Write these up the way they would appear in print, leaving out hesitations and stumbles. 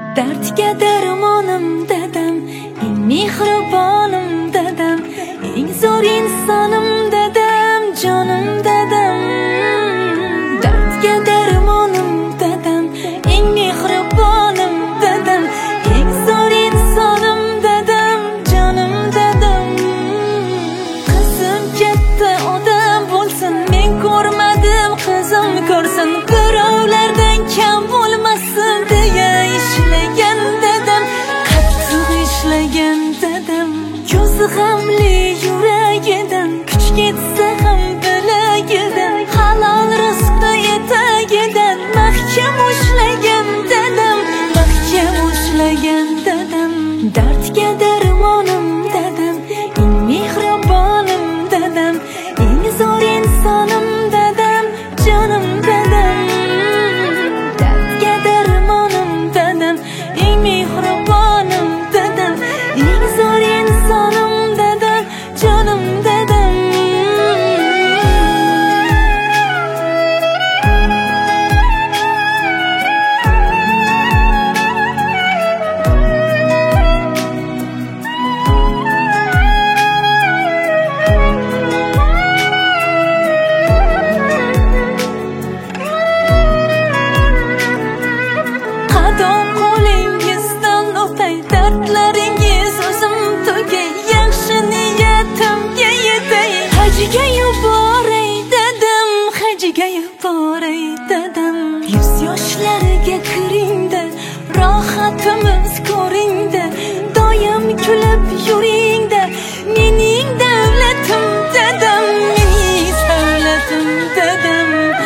Dardga darmonim dadam, eng mehribonim dadam, eng zo'r insonim dadam, jonim dadam. Dardga darmonim dadam, eng mehribonim dadam, eng zo'r insonim dadam, jonim dadam. Qizim katta odam bo'lsin, men ko'rmadim, qizim ko'rsin, birovlardan kam bo'lmasin deya ishlagan dadam, qattiq ishlagan dadam. Ko'zi g'amli yuragidan, kuch ketsa ham bilagidan, halol rizqni etagidan mahkam ushlagan dadam, mahkam ushlagan dadam. Dardga darmonim dadam, eng mehribonim dadam, eng zo'r insonim dadam, jonim dadam. Dardga darmonim dadam, eng mehribonim dadam, eng zo'r insonim dadam, jonim dadam. Qadam qo'lingizdan o'pay, dardlaringiz o'zim tugay, yaxshi niyatimga yetay. Hajga yuboray dadam, hajga yuboray dadam. Yuz yoshlarga kiringda, rohatimiz ko'ringda, doim kulib yuringda, mening davlatim dadam, mening savlatim dadam.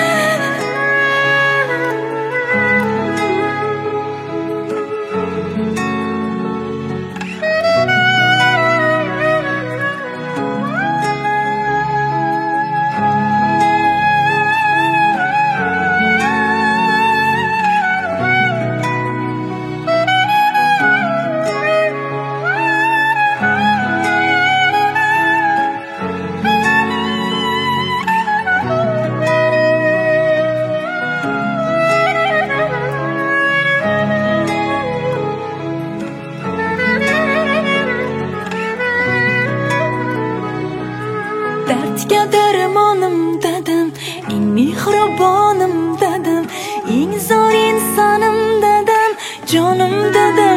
Dardga darmonim dadam, eng mehribonim dadam, eng zo'r insonim dadam, jonim dadam.